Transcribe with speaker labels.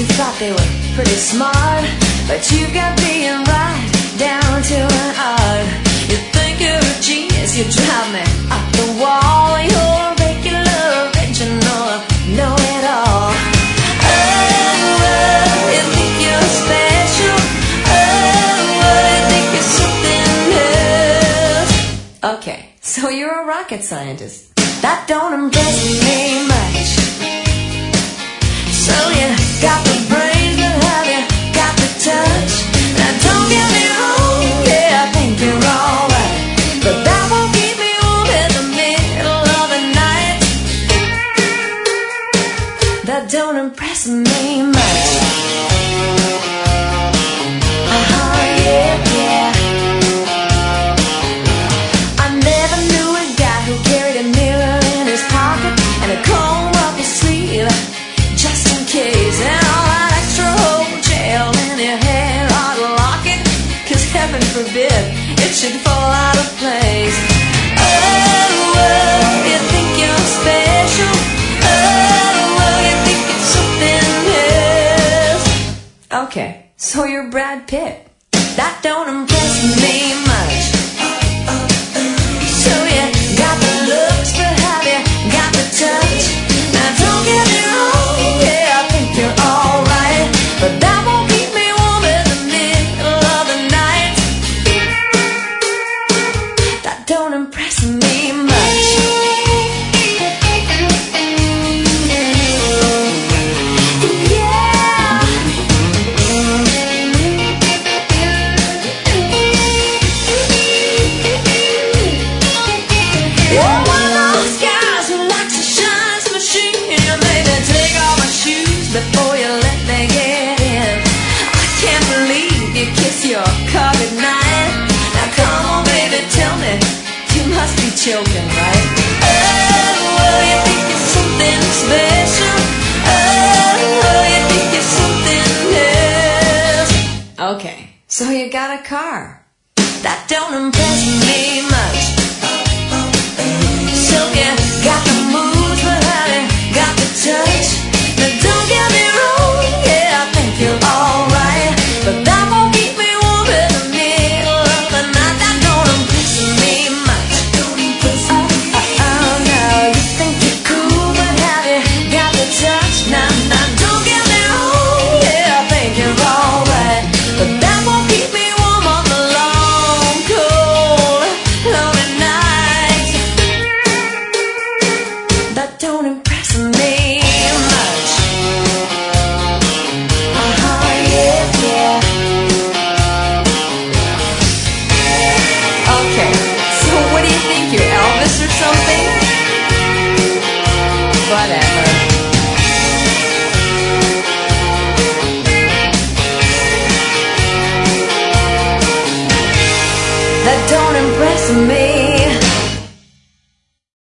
Speaker 1: you thought they were pretty smart, but you got being right down to an art. You think you're a genius, you drive me up the wall. You're a regular, original, know-it-all. Oh, you think you're special. Oh, you think you're something else. Okay, so you're a rocket scientist. That don't impress me much. So you got the brains, but have you got the touch? Now don't get me wrong, yeah, I think you're alright, but that won't keep me warm in the middle of the night. That don't impress me much. Yeah, yeah. I never knew a guy who carried a mirror in his pocket and a comb up his sleeve, just in case. And all that extra hotel in your hair ought to lock it, 'cause heaven forbid it should fall out of place. Oh, you think you're special. Oh, you think it's something else. Okay, so you're Brad Pitt. That don't impress me much. So you got the looks, but have you got the touch? Now don't get me wrong, yeah, I think you're alright, but that won't keep me warm in the middle of the night. That don't impress me much. You're one of those guys who likes to shine some machine. You made me take off my shoes before you let me get in. I can't believe you kiss your car goodnight. Now come on, baby, tell me, you must be joking, right? Oh, you think you're something special. Oh, you think you're something else. Okay, so you got a car. That don't impress me much. So you got the moves, but have you got the touch? Now don't get me wrong, yeah, I think you're alright, but that won't keep me warm in the middle of the night. That don't impress me much. Oh, no, you think you're cool, but have you got the touch? Now don't get me wrong, yeah, I think you're alright, but that won't keep me warm on the long, cold, lonely nights. That don't impress